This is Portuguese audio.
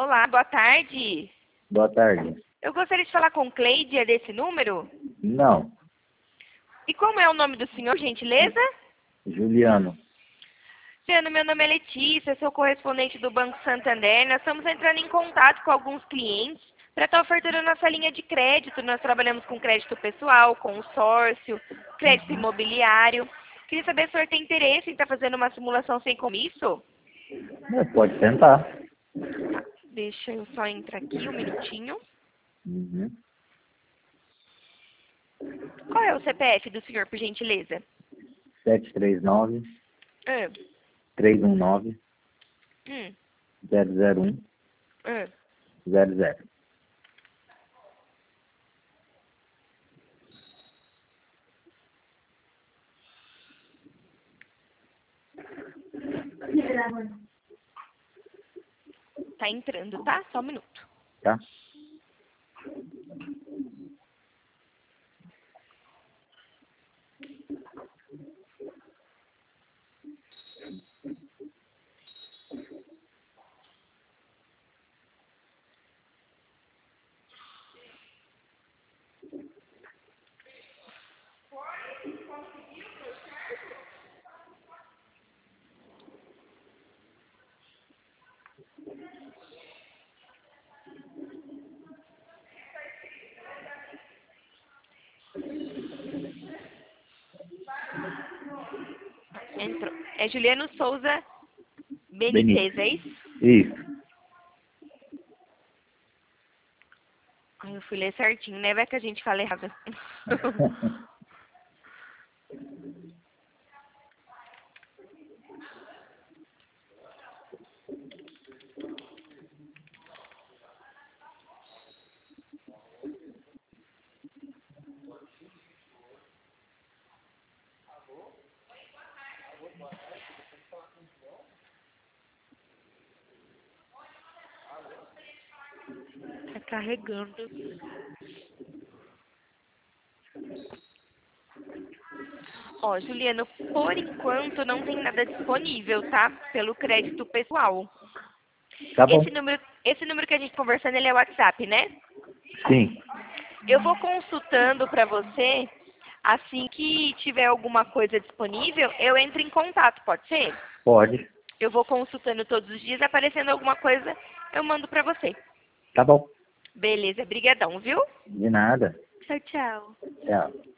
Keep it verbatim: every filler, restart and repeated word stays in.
Olá, boa tarde. Boa tarde. Eu gostaria de falar com Cleide, é desse número? Não. E como é o nome do senhor, gentileza? Juliano. Juliano, meu nome é Letícia, sou correspondente do Banco Santander. Nós estamos entrando em contato com alguns clientes para estar ofertando nossa linha de crédito. Nós trabalhamos com crédito pessoal, consórcio, crédito imobiliário. Queria saber se o senhor tem interesse em estar fazendo uma simulação sem commisso? É, pode tentar. Tá, deixa eu só entrar aqui um minutinho. Uhum. Qual é o C P F do senhor, por gentileza? sete três nove, Ah, três um nove, hum, zero zero um, ah. zero zero. Tá entrando, tá? Só um minuto. Tá? Entrou. É Juliano Souza Benítez. Benítez, é isso? Isso. Ai, eu fui ler certinho, né? Vai que a gente fala errado. Tá carregando. Ó, Juliano, por enquanto não tem nada disponível, tá? Pelo crédito pessoal. Tá bom. Esse número, esse número que a gente tá conversando, ele é WhatsApp, né? Sim. Eu vou consultando pra você. Assim que tiver alguma coisa disponível, eu entro em contato, pode ser? Pode. Eu vou consultando todos os dias, aparecendo alguma coisa, eu mando pra você. Tá bom. Beleza, brigadão, viu? De nada. Tchau, tchau. Tchau.